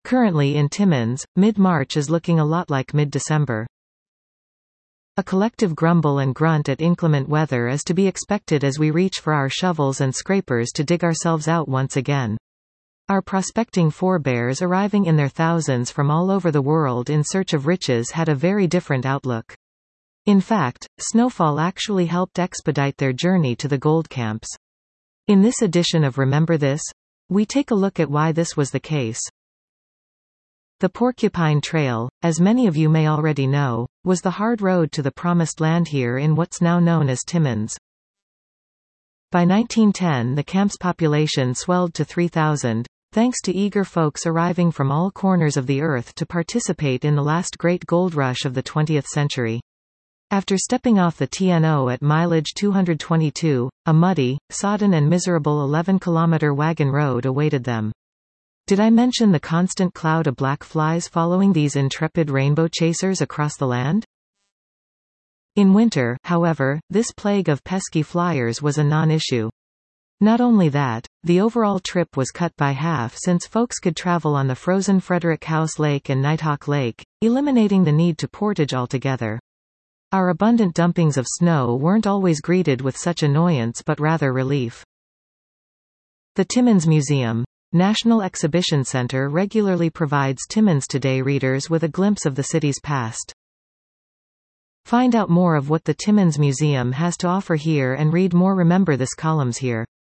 Currently in Timmins, mid-March is looking a lot like mid-December. A collective grumble and grunt at inclement weather is to be expected as we reach for our shovels and scrapers to dig ourselves out once again. Our prospecting forebears arriving in their thousands from all over the world in search of riches had a very different outlook. In fact, snowfall actually helped expedite their journey to the gold camps. In this edition of Remember This, we take a look at why this was the case. The Porcupine Trail, as many of you may already know, was the hard road to the promised land here in what's now known as Timmins. By 1910 the camp's population swelled to 3,000, thanks to eager folks arriving from all corners of the earth to participate in the last great gold rush of the 20th century. After stepping off the TNO at mileage 222, a muddy, sodden and miserable 11-kilometer wagon road awaited them. Did I mention the constant cloud of black flies following these intrepid rainbow chasers across the land? In winter, however, this plague of pesky flyers was a non-issue. Not only that, the overall trip was cut by half since folks could travel on the frozen Frederick House Lake and Nighthawk Lake, eliminating the need to portage altogether. Our abundant dumpings of snow weren't always greeted with such annoyance but rather relief. The Timmins Museum, National Exhibition Center regularly provides Timmins Today readers with a glimpse of the city's past. Find out more of what the Timmins Museum has to offer here and read more Remember This columns here.